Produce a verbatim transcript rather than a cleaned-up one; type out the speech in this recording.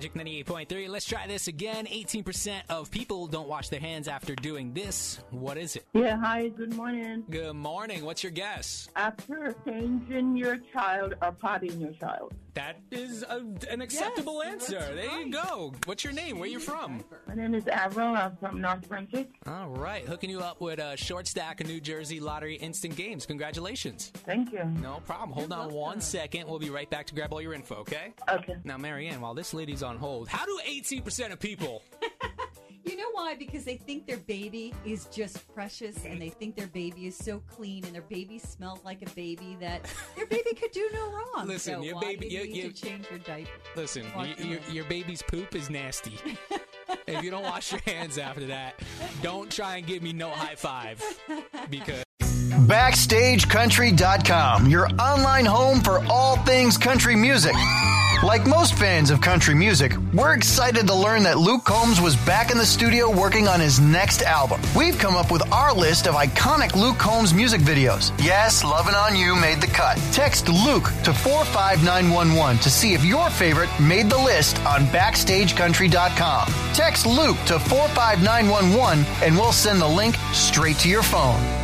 Magic ninety-eight point three. Let's try this again. eighteen percent of people don't wash their hands after doing this. What is it? Yeah, hi, good morning. Good morning. What's your guess? After changing your child or potting your child. That is a, an acceptable Yes, answer. that's There right. you go. What's your name? Where you from? My name is Avril. I'm from North Brunswick. All right. Hooking you up with a short stack of New Jersey Lottery Instant Games. Congratulations. Thank you. No problem. Hold on one second. We'll be right back to grab all your info, okay? Okay. Now, Marianne, while this lady's on hold, how do eighteen percent of people... You know why? Because they think their baby is just precious, and they think their baby is so clean, and their baby smells like a baby that their baby could do no wrong. Listen, so your why baby- do you you- need you- to change your diaper? Listen, Wash y- your your, hands. your baby's poop is nasty. If you don't wash your hands after that, don't try and give me no high five. Because... Backstage Country dot com, your online home for all things country music. Like most fans of country music, we're excited to learn that Luke Combs was back in the studio working on his next album. We've come up with our list of iconic Luke Combs music videos. Yes, Lovin' on You made the cut. Text Luke to four five nine one one to see if your favorite made the list on Backstage Country dot com. Text Luke to four five nine one one and we'll send the link straight to your phone.